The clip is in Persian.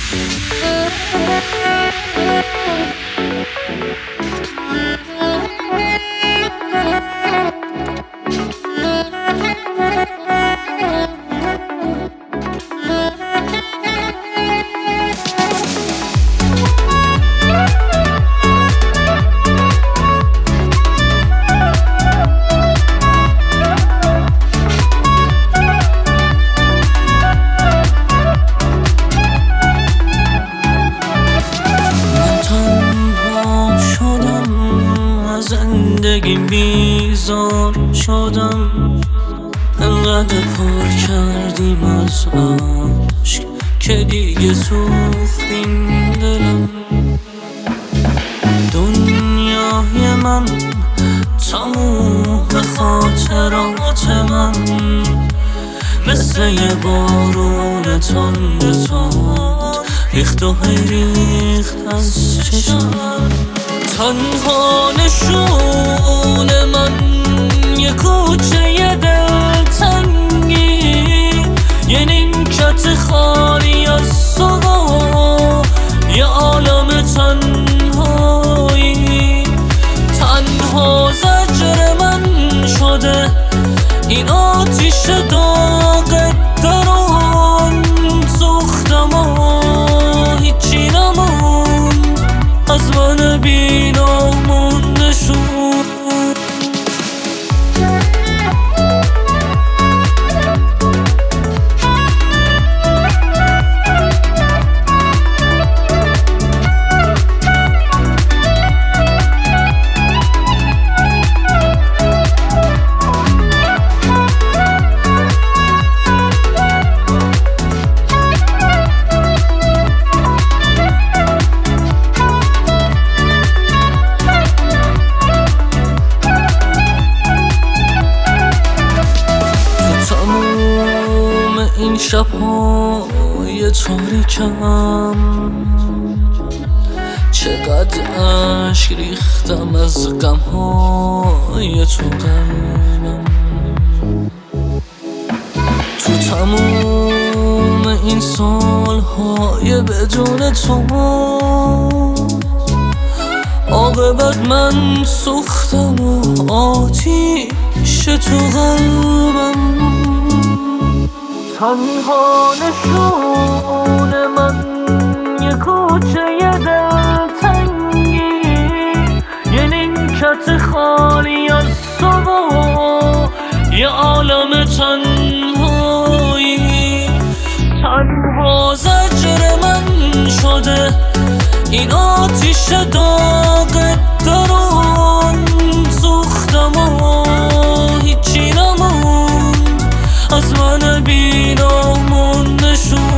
زندگیم بیزار شدم، انقدر پر کردیم از عشق که دیگه سوختیم دلم. دنیای من تموم خاطرات من مثل یه بارون تند ریخت و ریخت از چشم. تنها نشون من یه کوچه دلتنگی، یه نیمکت خالی از صدا، یه عالم تنهایی. تنها زجر من شده این آتیش داغ درون، سوختم و هیچی نموند از من بینامون نشون. این شب‌های تاریکم چقدر اشک ریختم از غم‌های تو قلبم. تو تموم این سال‌های بدون تو عاقبت من سوختم و آتیش تو قلبم. تنها نشون من یه کوچه دلتنگی، یه نیمکت خالی از صبح، یه عالم تنهایی. تنها زجر من شده این آتیش داغ درون، سوختم و هیچی نموند از من بینامون نشون.